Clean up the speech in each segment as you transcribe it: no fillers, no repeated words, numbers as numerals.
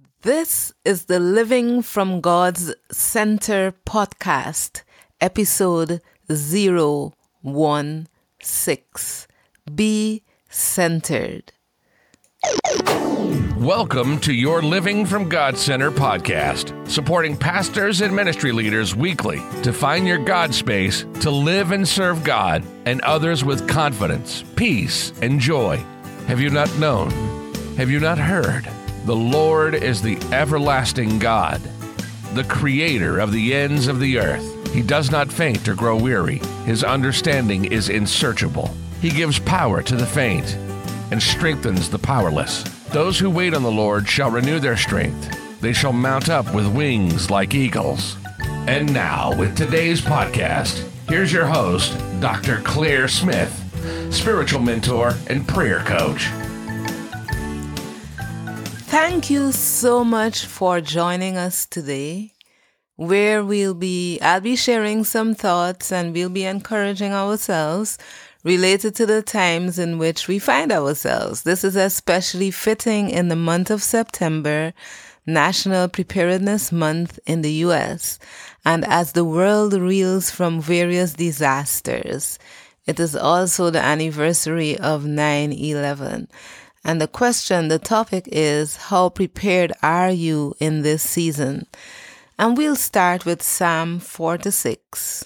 This is the Living from God's Center podcast, episode 016. Be centered. Welcome to your Living from God Center podcast, supporting pastors and ministry leaders weekly to find your God space to live and serve God and others with confidence, peace, and joy. Have you not known? Have you not heard? The Lord is the everlasting God, the creator of the ends of the earth. He does not faint or grow weary. His understanding is unsearchable. He gives power to the faint and strengthens the powerless. Those who wait on the Lord shall renew their strength. They shall mount up with wings like eagles. And now, with today's podcast, here's your host, Dr. Claire Smith, spiritual mentor and prayer coach. Thank you so much for joining us today, where I'll be sharing some thoughts and we'll be encouraging ourselves related to the times in which we find ourselves. This is especially fitting in the month of September, National Preparedness Month in the U.S., and as the world reels from various disasters. It is also the anniversary of 9/11. And the topic is, how prepared are you in this season? And we'll start with Psalm 46.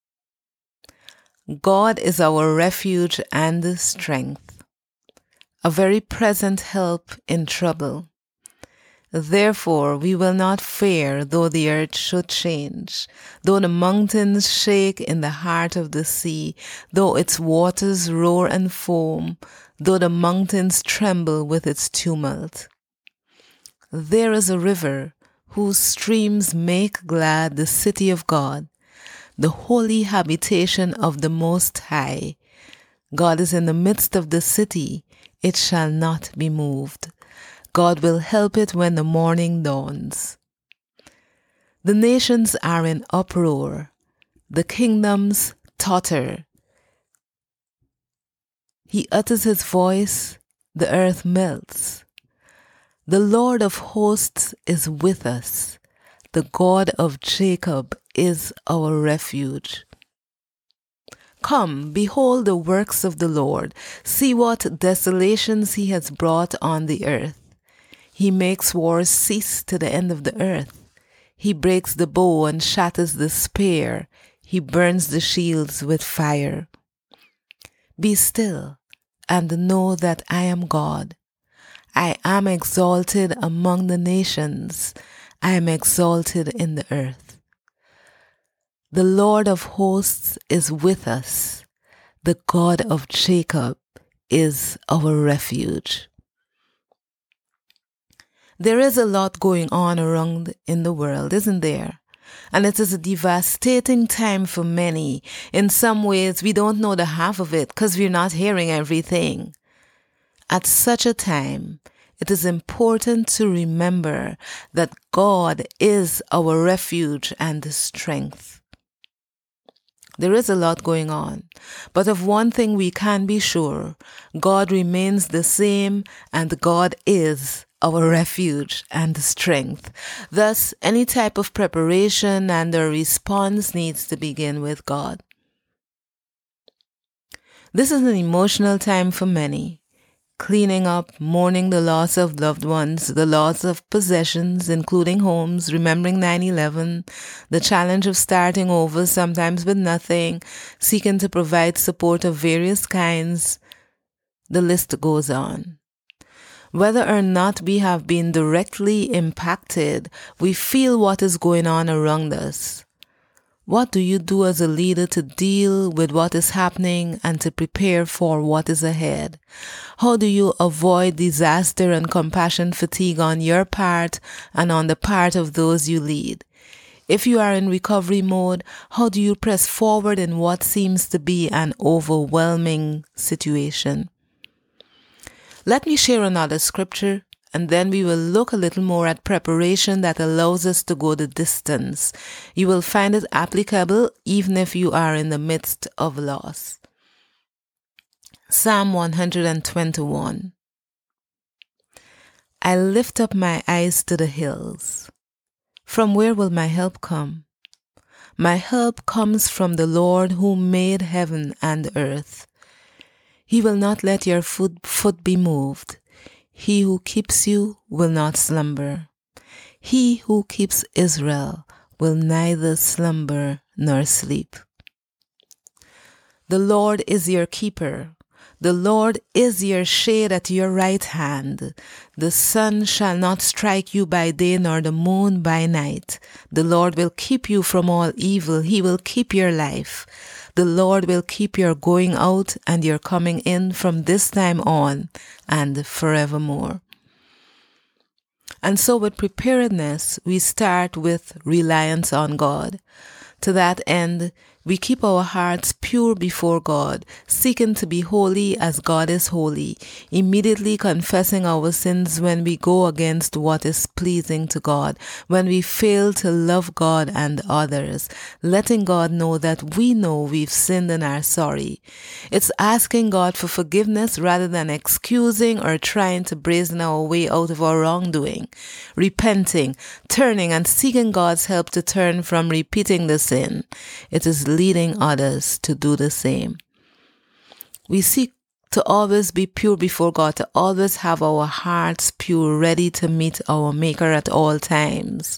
God is our refuge and strength, a very present help in trouble. Therefore we will not fear, though the earth should change, though the mountains shake in the heart of the sea, though its waters roar and foam, though the mountains tremble with its tumult. There is a river whose streams make glad the city of God, the holy habitation of the Most High. God is in the midst of the city, it shall not be moved. God will help it when the morning dawns. The nations are in uproar, the kingdoms totter. He utters his voice, the earth melts. The Lord of hosts is with us. The God of Jacob is our refuge. Come, behold the works of the Lord. See what desolations he has brought on the earth. He makes wars cease to the end of the earth. He breaks the bow and shatters the spear. He burns the shields with fire. Be still and know that I am God. I am exalted among the nations. I am exalted in the earth. The Lord of hosts is with us. The God of Jacob is our refuge. There is a lot going on around in the world, isn't there? And it is a devastating time for many. In some ways, we don't know the half of it because we're not hearing everything. At such a time, it is important to remember that God is our refuge and strength. There is a lot going on, but of one thing we can be sure, God remains the same and God is our refuge and strength. Thus, any type of preparation and a response needs to begin with God. This is an emotional time for many. Cleaning up, mourning the loss of loved ones, the loss of possessions, including homes, remembering 9/11, the challenge of starting over, sometimes with nothing, seeking to provide support of various kinds. The list goes on. Whether or not we have been directly impacted, we feel what is going on around us. What do you do as a leader to deal with what is happening and to prepare for what is ahead? How do you avoid disaster and compassion fatigue on your part and on the part of those you lead? If you are in recovery mode, how do you press forward in what seems to be an overwhelming situation? Let me share another scripture, and then we will look a little more at preparation that allows us to go the distance. You will find it applicable even if you are in the midst of loss. Psalm 121. I lift up my eyes to the hills. From where will my help come? My help comes from the Lord who made heaven and earth. He will not let your foot be moved. He who keeps you will not slumber. He who keeps Israel will neither slumber nor sleep. The Lord is your keeper. The Lord is your shade at your right hand. The sun shall not strike you by day, nor the moon by night. The Lord will keep you from all evil. He will keep your life. The Lord will keep your going out and your coming in from this time on and forevermore. And so with preparedness, we start with reliance on God. To that end, we keep our hearts pure before God, seeking to be holy as God is holy, immediately confessing our sins when we go against what is pleasing to God, when we fail to love God and others, letting God know that we know we've sinned and are sorry. It's asking God for forgiveness rather than excusing or trying to brazen our way out of our wrongdoing, repenting, turning and seeking God's help to turn from repeating the sin. It is leading others to do the same. We seek to always be pure before God, to always have our hearts pure, ready to meet our Maker at all times,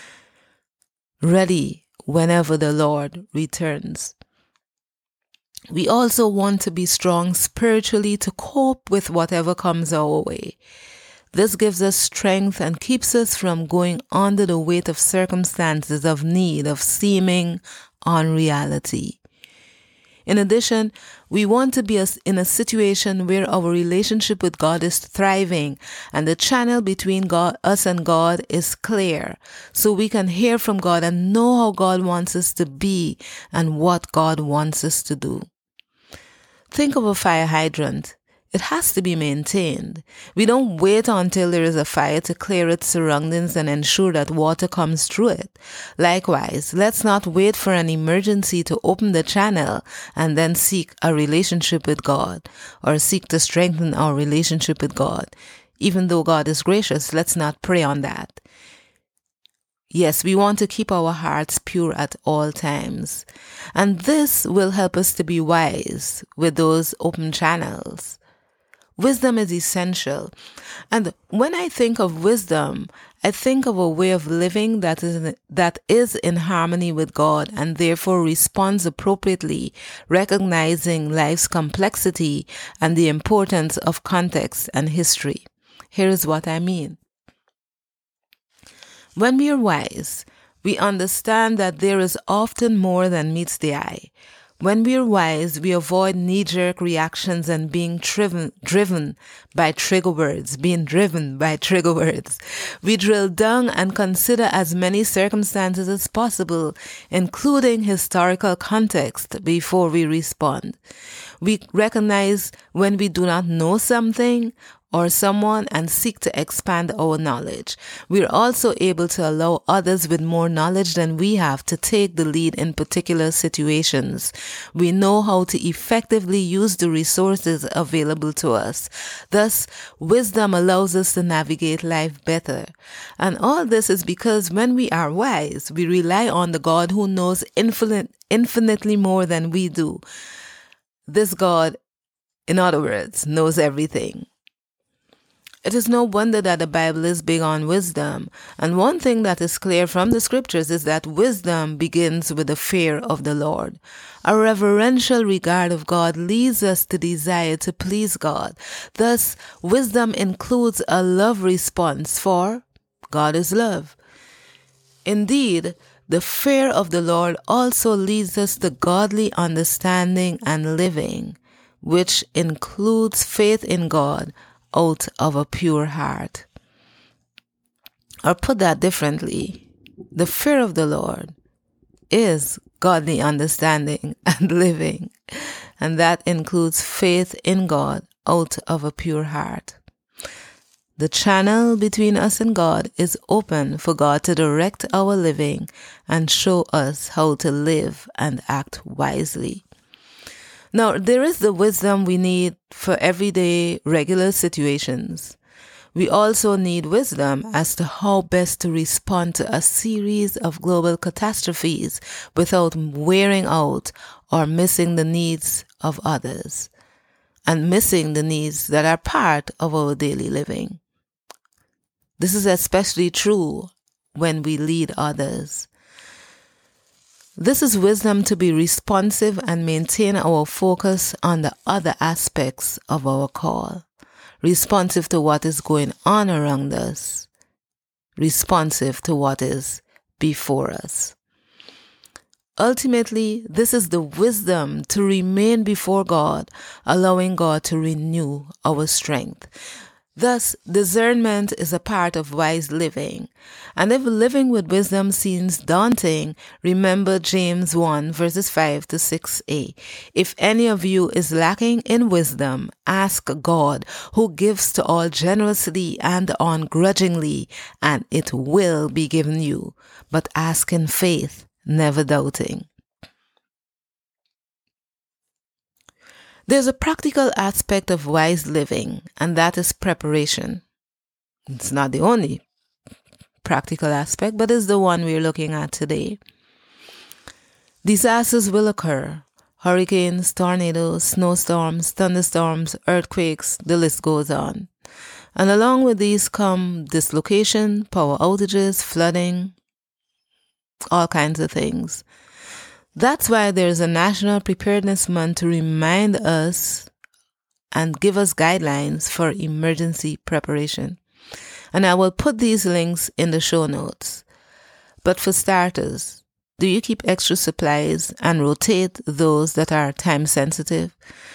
ready whenever the Lord returns. We also want to be strong spiritually to cope with whatever comes our way. This gives us strength and keeps us from going under the weight of circumstances of need, of seeming unreality. In addition, we want to be in a situation where our relationship with God is thriving and the channel between us and God is clear, so we can hear from God and know how God wants us to be and what God wants us to do. Think of a fire hydrant. It has to be maintained. We don't wait until there is a fire to clear its surroundings and ensure that water comes through it. Likewise, let's not wait for an emergency to open the channel and then seek a relationship with God or seek to strengthen our relationship with God. Even though God is gracious, let's not prey on that. Yes, we want to keep our hearts pure at all times. And this will help us to be wise with those open channels. Wisdom is essential. And when I think of wisdom, I think of a way of living that is in harmony with God and therefore responds appropriately, recognizing life's complexity and the importance of context and history. Here is what I mean. When we are wise, we understand that there is often more than meets the eye. When we are wise, we avoid knee-jerk reactions and being driven by trigger words. We drill down and consider as many circumstances as possible, including historical context, before we respond. We recognize when we do not know something or someone and seek to expand our knowledge. We're also able to allow others with more knowledge than we have to take the lead in particular situations. We know how to effectively use the resources available to us. Thus, wisdom allows us to navigate life better. And all this is because when we are wise, we rely on the God who knows infinitely more than we do. This God, in other words, knows everything. It is no wonder that the Bible is big on wisdom. And one thing that is clear from the scriptures is that wisdom begins with the fear of the Lord. A reverential regard of God leads us to desire to please God. Thus, wisdom includes a love response, for God is love. Indeed, the fear of the Lord also leads us to godly understanding and living, which includes faith in God out of a pure heart. Or put that differently, the fear of the Lord is godly understanding and living, and that includes faith in God out of a pure heart. The channel between us and God is open for God to direct our living and show us how to live and act wisely. Now, there is the wisdom we need for everyday, regular situations. We also need wisdom as to how best to respond to a series of global catastrophes without wearing out or missing the needs of others and missing the needs that are part of our daily living. This is especially true when we lead others. This is wisdom to be responsive and maintain our focus on the other aspects of our call. Responsive to what is going on around us. Responsive to what is before us. Ultimately, this is the wisdom to remain before God, allowing God to renew our strength. Thus, discernment is a part of wise living. And if living with wisdom seems daunting, remember James 1 verses 5 to 6a. If any of you is lacking in wisdom, ask God, who gives to all generously and ungrudgingly, and it will be given you. But ask in faith, never doubting. There's a practical aspect of wise living, and that is preparation. It's not the only practical aspect, but it's the one we're looking at today. Disasters will occur. Hurricanes, tornadoes, snowstorms, thunderstorms, earthquakes, the list goes on. And along with these come dislocation, power outages, flooding, all kinds of things. That's why there's a National Preparedness Month to remind us and give us guidelines for emergency preparation. And I will put these links in the show notes. But for starters, do you keep extra supplies and rotate those that are time sensitive?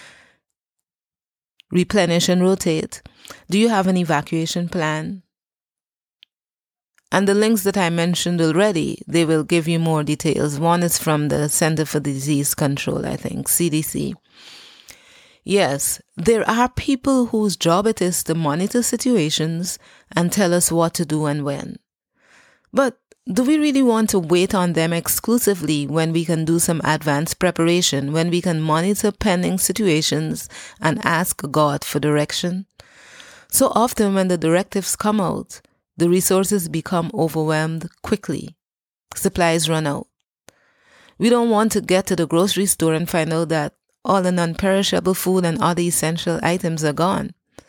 Replenish and rotate. Do you have an evacuation plan? And the links that I mentioned already, they will give you more details. One is from the Center for Disease Control, I think, CDC. Yes, there are people whose job it is to monitor situations and tell us what to do and when. But do we really want to wait on them exclusively when we can do some advanced preparation, when we can monitor pending situations and ask God for direction? So often when the directives come out, the resources become overwhelmed quickly. Supplies run out. We don't want to get to the grocery store and find out that all the non-perishable food and other essential items are gone.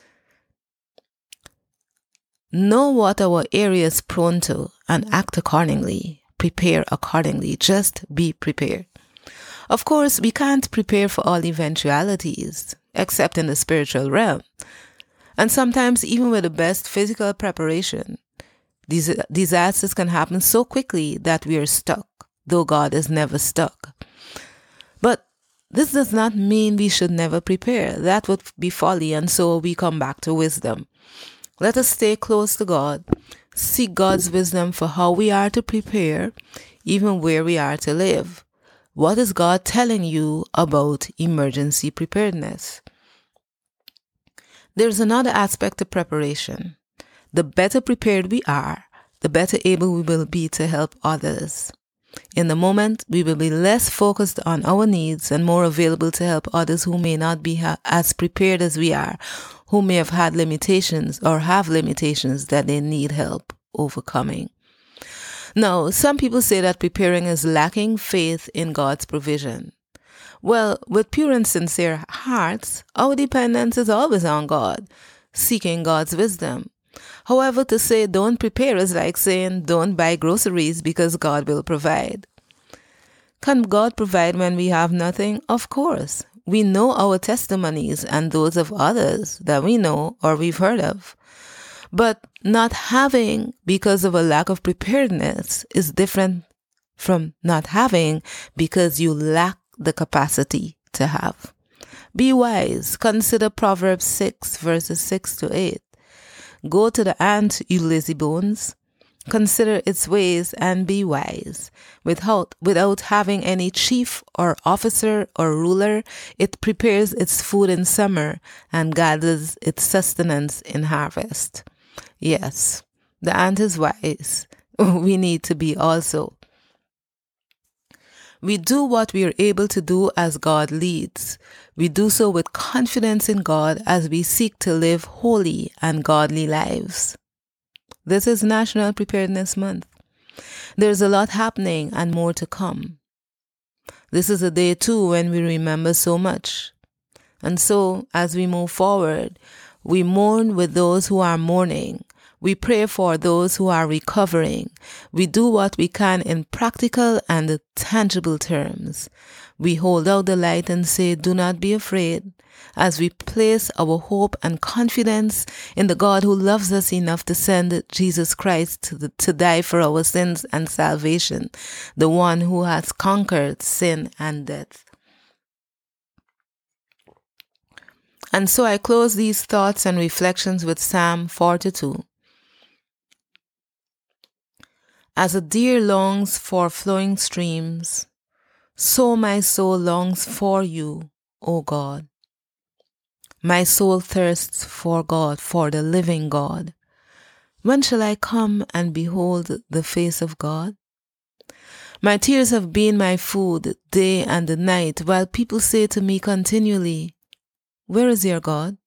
Know what our area is prone to and act accordingly. Prepare accordingly. Just be prepared. Of course, we can't prepare for all eventualities, except in the spiritual realm. And sometimes even with the best physical preparation, these disasters can happen so quickly that we are stuck, though God is never stuck. But this does not mean we should never prepare. That would be folly, and so we come back to wisdom. Let us stay close to God, seek God's wisdom for how we are to prepare, even where we are to live. What is God telling you about emergency preparedness? There's another aspect of preparation. The better prepared we are, the better able we will be to help others. In the moment, we will be less focused on our needs and more available to help others who may not be as prepared as we are, who may have had limitations or have limitations that they need help overcoming. Now, some people say that preparing is lacking faith in God's provision. Well, with pure and sincere hearts, our dependence is always on God, seeking God's wisdom. However, to say don't prepare is like saying don't buy groceries because God will provide. Can God provide when we have nothing? Of course. We know our testimonies and those of others that we know or we've heard of. But not having because of a lack of preparedness is different from not having because you lack the capacity to have. Be wise. Consider Proverbs 6 verses 6 to 8. Go to the ant, you lazy bones. Consider its ways and be wise. Without having any chief or officer or ruler, it prepares its food in summer and gathers its sustenance in harvest. Yes, the ant is wise. We need to be also. We do what we are able to do as God leads. We do so with confidence in God as we seek to live holy and godly lives. This is National Preparedness Month. There's a lot happening and more to come. This is a day too when we remember so much. And so, as we move forward, we mourn with those who are mourning. We pray for those who are recovering. We do what we can in practical and tangible terms. We hold out the light and say, do not be afraid, as we place our hope and confidence in the God who loves us enough to send Jesus Christ to die for our sins and salvation, the one who has conquered sin and death. And so I close these thoughts and reflections with Psalm 42. As a deer longs for flowing streams, so my soul longs for you, O God. My soul thirsts for God, for the living God. When shall I come and behold the face of God? My tears have been my food day and night, while people say to me continually, where is your God?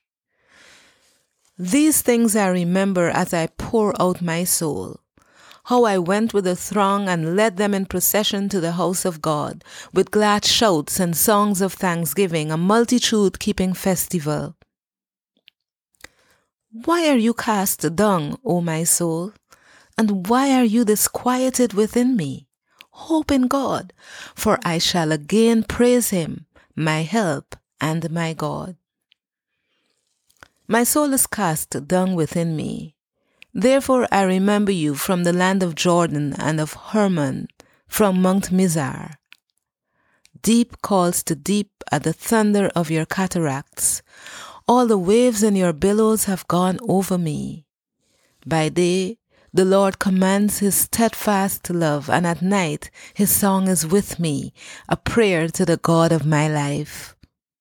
These things I remember as I pour out my soul. How I went with the throng and led them in procession to the house of God, with glad shouts and songs of thanksgiving, a multitude keeping festival. Why are you cast down, O my soul? And why are you disquieted within me? Hope in God, for I shall again praise him, my help and my God. My soul is cast down within me. Therefore I remember you from the land of Jordan and of Hermon, from Mount Mizar. Deep calls to deep at the thunder of your cataracts. All the waves in your billows have gone over me. By day the Lord commands his steadfast love, and at night his song is with me, a prayer to the God of my life.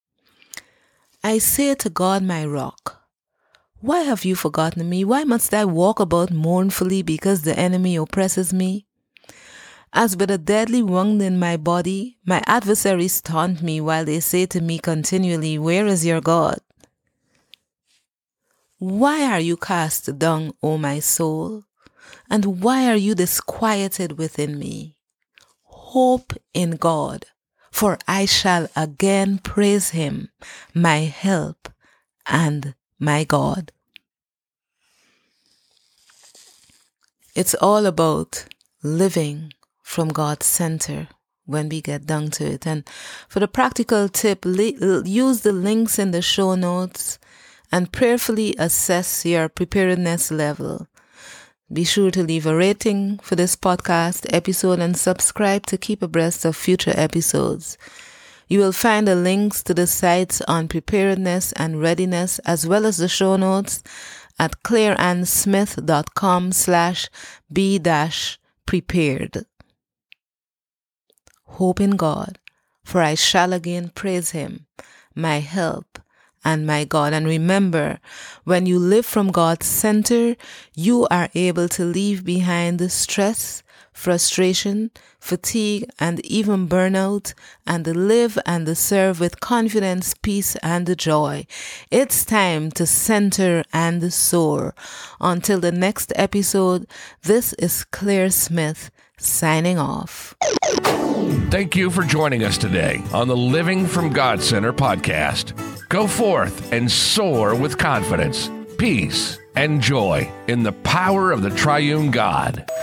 I say to God my rock, why have you forgotten me? Why must I walk about mournfully because the enemy oppresses me? As with a deadly wound in my body, my adversaries taunt me while they say to me continually, where is your God? Why are you cast down, O my soul? And why are you disquieted within me? Hope in God, for I shall again praise him, my help and my God. It's all about living from God's center when we get down to it. And for the practical tip, use the links in the show notes and prayerfully assess your preparedness level. Be sure to leave a rating for this podcast episode and subscribe to keep abreast of future episodes. You will find the links to the sites on preparedness and readiness, as well as the show notes at claireannsmith.com/be-prepared. Hope in God, for I shall again praise him, my help and my God. And remember, when you live from God's center, you are able to leave behind the stress, frustration, fatigue, and even burnout, and live and serve with confidence, peace, and joy. It's time to center and soar. Until the next episode, this is Claire Smith signing off. Thank you for joining us today on the Living from God Center podcast. Go forth and soar with confidence, peace, and joy in the power of the triune God.